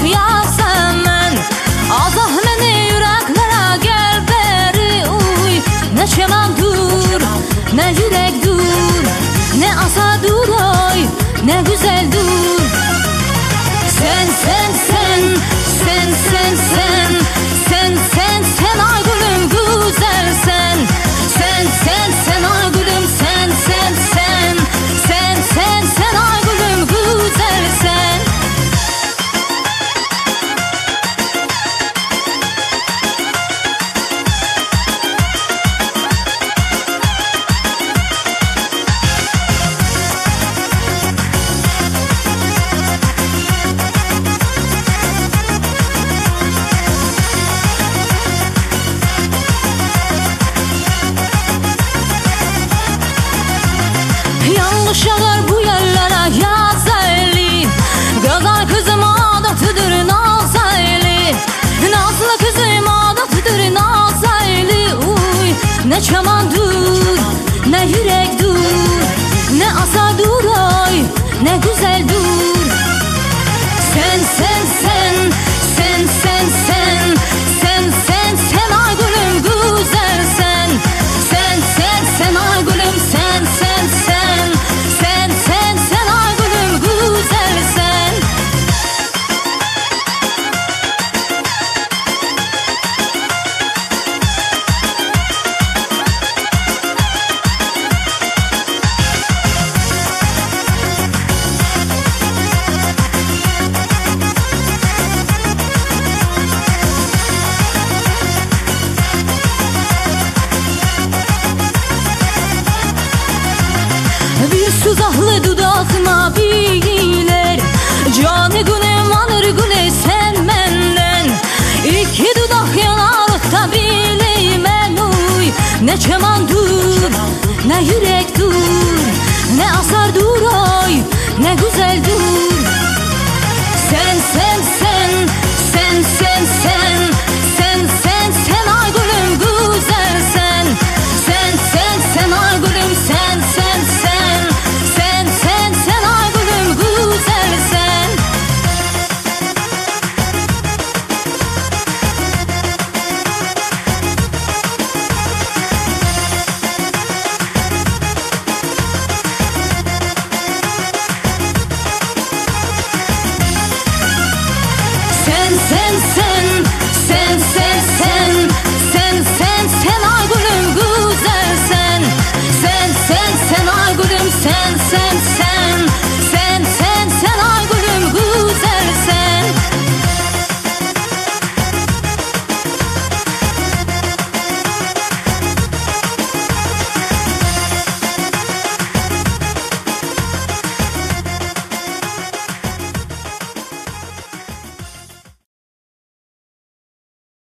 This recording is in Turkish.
yazamın. Azah məni yüreklərə gəl bəri uy. Ne çəmən dur, ne yürek dur, ne asa dur oy, ne güzel dur. Sen, sen, sen, sen, sen, sen, sen, sen, sen ay gülüm güzel sen. Sen, sen, sen ay gülüm sen, sen, sen, sen, sen, sen ay gülüm güzel sen. Yanlış yağar bu yerlere yazaylı. Gözler kızım adatıdır nazaylı. Nazlı kızım adatıdır nazaylı. Uy, ne çaman dur, ne yürek dur, ne asa dur oy, ne güzel dur. Sen, sen, sen, sen, sen, sen, sen, sen, sen ay gülüm güzel sen. Sen, sen, sen ay gülüm sen, sen, sen, sen, sen, sen ay gülüm güzel sen. Bir suzahlı dudağıma bilir, canı gülüm alır güle sen menden. İki dudak yanarlıkta bileyim uy. Ne çaman dur, ne yürek dur, ne asar dur oy,